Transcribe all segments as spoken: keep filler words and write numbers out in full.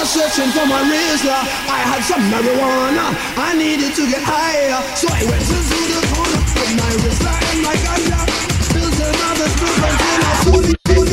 searching for my razor. I had some marijuana, I needed to get higher. So I went into the corner with my razor and my ganja. Built another group until I fully, fully,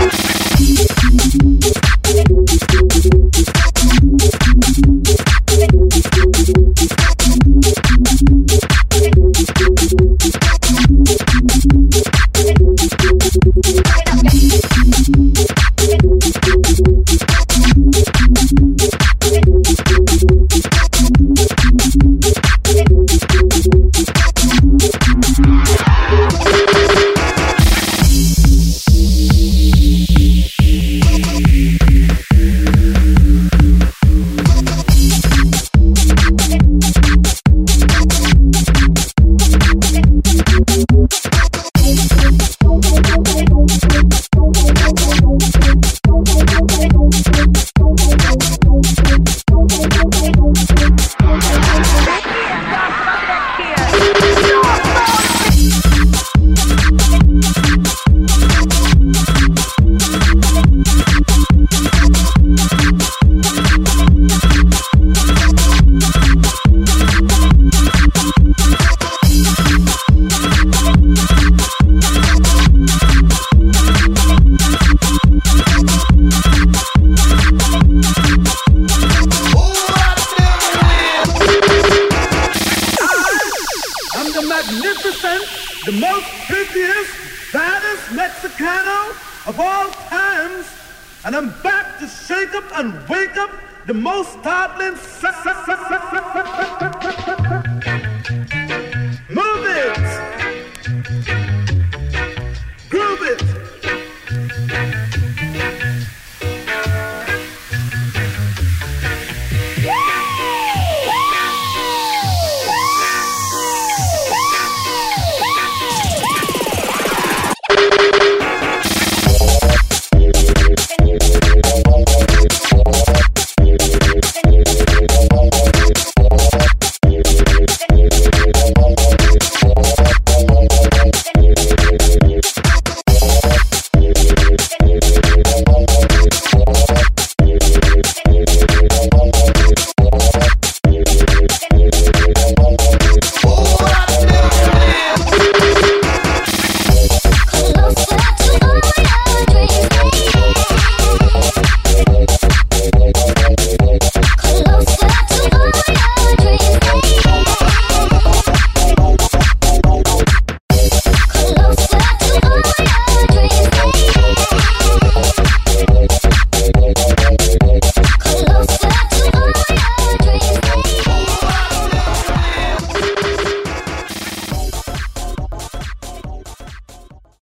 the most prettiest, baddest Mexicano of all times, and I'm back to shake up and wake up the most startling.